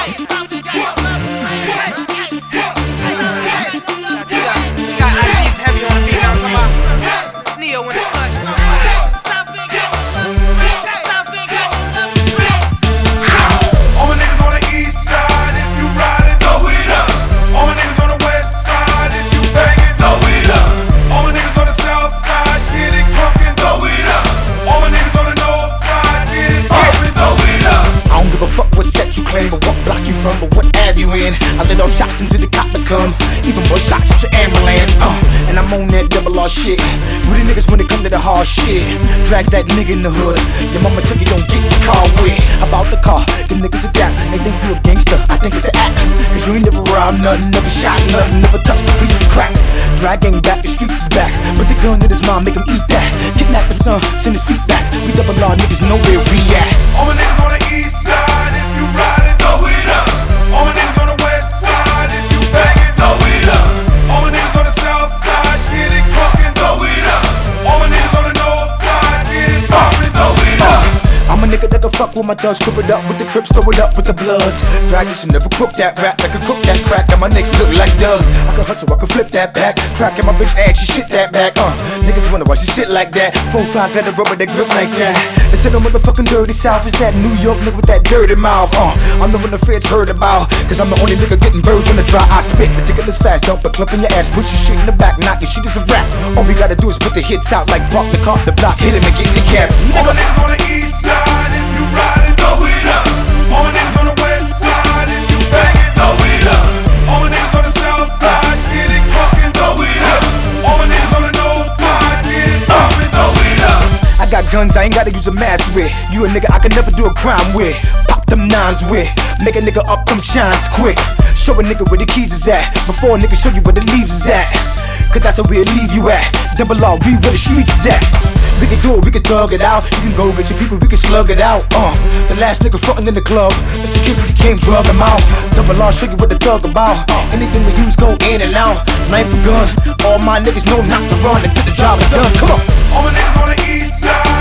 I let all shots until the coppers come. Even more shots at your ambulance. And I'm on that double R shit. With the niggas when it come to the hard shit. Drags that nigga in the hood. Your mama tell you don't get the car with. About the car, them niggas adapt. They think you a gangster, I think it's an act. Cause you ain't never robbed nothing, never shot nothing, never touched a piece of crack. Drag gang back, the streets is back. Put the gun in his mom, make him eat that. Kidnap his son, send his feet back. We double R niggas know where we at. All my niggas on the east side, if you riding, throw it up. All my niggas on the west side, if you bangin', throw it up. All my niggas on the south side, get it crackin', throw it up. All my niggas on the north side, get it poppin', throw it up. I'm a nigga that can fuck with my thugs, crib it up with the Crips, throw it up with the Bloods. Dragon should never cook that rap, I can cook that crack, and my niggas look like doves. I can hustle, I can flip that back, crackin' my bitch ass, she shit that back. Niggas wonder why she shit like that. 4-5 got a rubber that grip like that. It's in the motherfucking dirty south, it's that New York nigga with that dirty mouth. I'm the one the feds heard about, cause I'm the only nigga getting birds on the dry. I spit ridiculous fast, dump a clump in your ass, push your shit in the back, knock your shit is a rap. All we gotta do is put the hits out like park the car, the block, hit him and get in the cab. All my niggas on the east side, if you riding, throw it up. All my niggas on the west side, if you bangin', throw it up. All my niggas on the south side, get it crackin', throw it up. All my niggas on the north side, get it poppin', throw it up. I got guns, I ain't gotta use a mask with. You a nigga I can never do a crime with. Pop them nines with. Make a nigga up them shines quick. Show a nigga where the keys is at, before a nigga show you where the leaves is at. Cause that's where we'll leave you at. Double R, we where the streets is at. We can do it, we can thug it out. You can go get your people, we can slug it out. The last nigga frontin' in the club, the security came, drug him out. Double R, show you what the thug about. Anything we use go in and out. Knife or gun, all my niggas know not to run until the job is done. Come on. All my niggas on the east side.